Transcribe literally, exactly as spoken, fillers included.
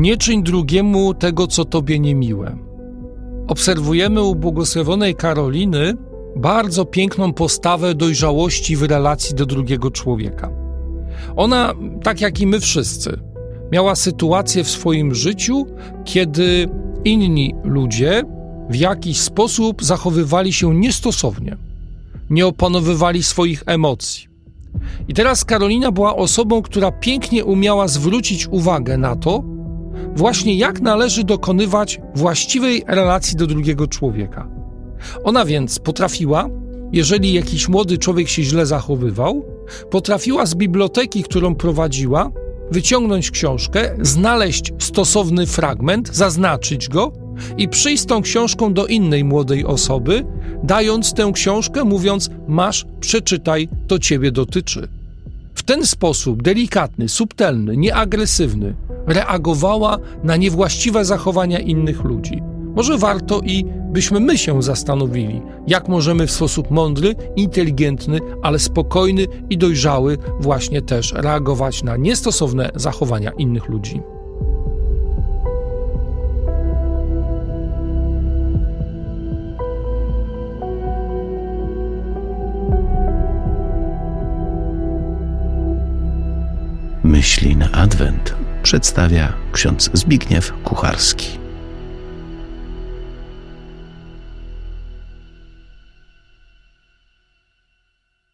Nie czyń drugiemu tego, co tobie niemiłe. Obserwujemy u błogosławionej Karoliny bardzo piękną postawę dojrzałości w relacji do drugiego człowieka. Ona, tak jak i my wszyscy, miała sytuację w swoim życiu, kiedy inni ludzie w jakiś sposób zachowywali się niestosownie, nie opanowywali swoich emocji. I teraz Karolina była osobą, która pięknie umiała zwrócić uwagę na to, właśnie jak należy dokonywać właściwej relacji do drugiego człowieka. Ona więc potrafiła, jeżeli jakiś młody człowiek się źle zachowywał, potrafiła z biblioteki, którą prowadziła, wyciągnąć książkę, znaleźć stosowny fragment, zaznaczyć go i przyjść z tą książką do innej młodej osoby, dając tę książkę, mówiąc: masz, przeczytaj, to ciebie dotyczy. W ten sposób delikatny, subtelny, nieagresywny reagowała na niewłaściwe zachowania innych ludzi. Może warto i byśmy my się zastanowili, jak możemy w sposób mądry, inteligentny, ale spokojny i dojrzały właśnie też reagować na niestosowne zachowania innych ludzi. Myśli na Adwent przedstawia ksiądz Zbigniew Kucharski.